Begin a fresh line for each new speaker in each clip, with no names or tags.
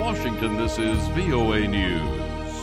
Washington, this is VOA News.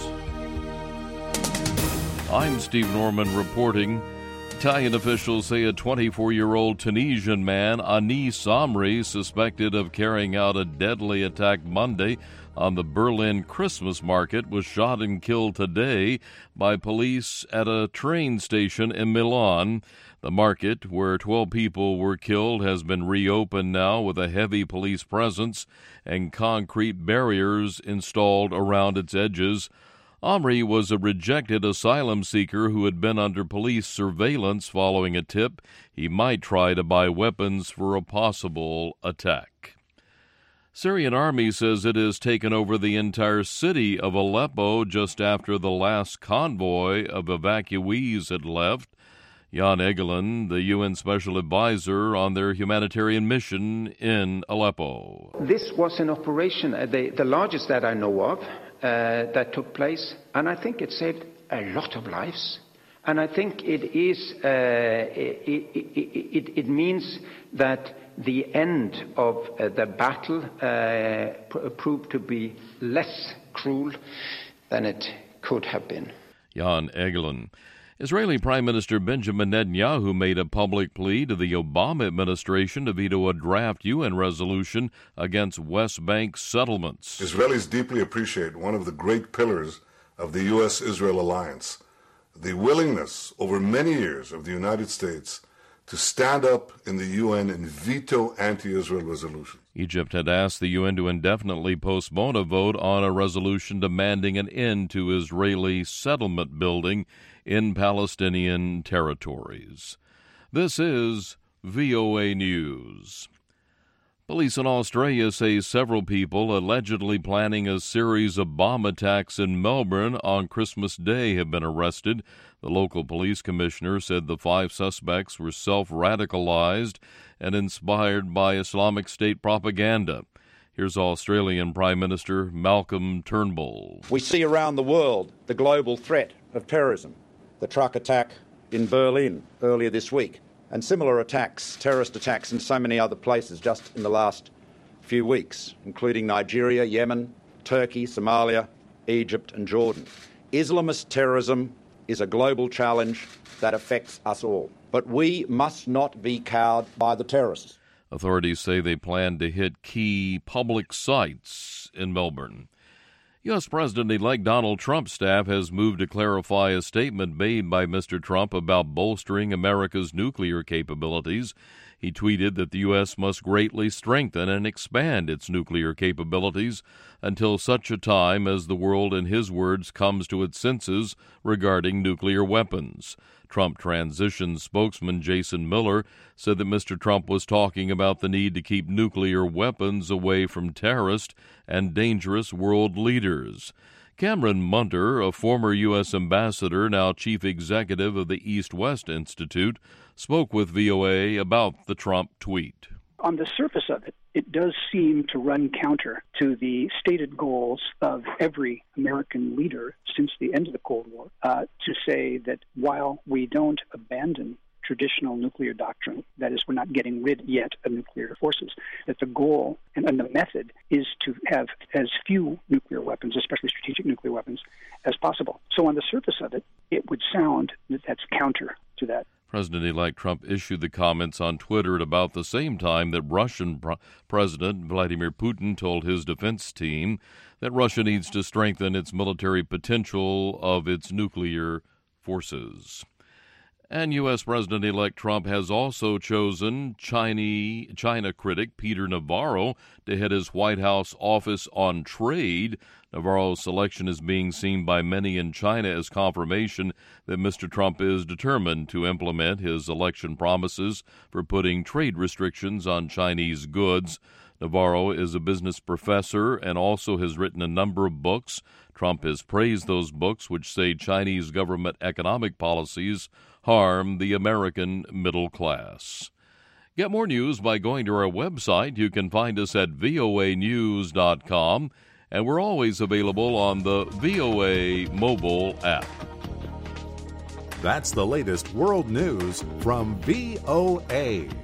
I'm Steve Norman reporting. Italian officials say a 24-year-old Tunisian man, Anis Amri, suspected of carrying out a deadly attack Monday on the Berlin Christmas market, was shot and killed today by police at a train station in Milan. The market, where 12 people were killed, has been reopened now with a heavy police presence and concrete barriers installed around its edges. Amri was a rejected asylum seeker who had been under police surveillance following a tip he might try to buy weapons for a possible attack. Syrian army says it has taken over the entire city of Aleppo just after the last convoy of evacuees had left. Jan Egeland, the UN Special Advisor on their humanitarian mission in Aleppo.
This was an operation, the largest that I know of, that took place, and I think it saved a lot of lives. And I think it means that the end of the battle proved to be less cruel than it could have been.
Jan Egeland. Israeli Prime Minister Benjamin Netanyahu made a public plea to the Obama administration to veto a draft UN resolution against West Bank settlements.
Israelis deeply appreciate one of the great pillars of the U.S.-Israel alliance, the willingness over many years of the United States to stand up in the UN and veto anti-Israel resolutions.
Egypt had asked the UN to indefinitely postpone a vote on a resolution demanding an end to Israeli settlement building in Palestinian territories. This is VOA News. Police in Australia say several people allegedly planning a series of bomb attacks in Melbourne on Christmas Day have been arrested. The local police commissioner said the 5 suspects were self-radicalized and inspired by Islamic State propaganda. Here's Australian Prime Minister Malcolm Turnbull.
We see around the world the global threat of terrorism. The truck attack in Berlin earlier this week, and similar attacks, terrorist attacks in so many other places just in the last few weeks, including Nigeria, Yemen, Turkey, Somalia, Egypt and Jordan. Islamist terrorism is a global challenge that affects us all, but we must not be cowed by the terrorists.
Authorities say they plan to hit key public sites in Melbourne. U.S. President-elect Donald Trump's staff has moved to clarify a statement made by Mr. Trump about bolstering America's nuclear capabilities. He tweeted that the U.S. must greatly strengthen and expand its nuclear capabilities until such a time as the world, in his words, comes to its senses regarding nuclear weapons. Trump transition spokesman Jason Miller said that Mr. Trump was talking about the need to keep nuclear weapons away from terrorist and dangerous world leaders. Cameron Munter, a former U.S. ambassador, now chief executive of the East-West Institute, spoke with VOA about the Trump tweet.
On the surface of it, it does seem to run counter to the stated goals of every American leader since the end of the Cold War, to say that while we don't abandon traditional nuclear doctrine, that is, we're not getting rid yet of nuclear forces, that the goal and the method is to have as few nuclear weapons, especially strategic nuclear weapons, as possible. So on the surface of it, it would sound that that's counter to that.
President-elect Trump issued the comments on Twitter at about the same time that Russian President Vladimir Putin told his defense team that Russia needs to strengthen its military potential of its nuclear forces. And U.S. President-elect Trump has also chosen China critic Peter Navarro to head his White House Office on Trade. Navarro's selection is being seen by many in China as confirmation that Mr. Trump is determined to implement his election promises for putting trade restrictions on Chinese goods. Navarro is a business professor and also has written a number of books. Trump has praised those books, which say Chinese government economic policies harm the American middle class. Get more news by going to our website. You can find us at voanews.com, and we're always available on the VOA mobile app.
That's the latest world news from VOA.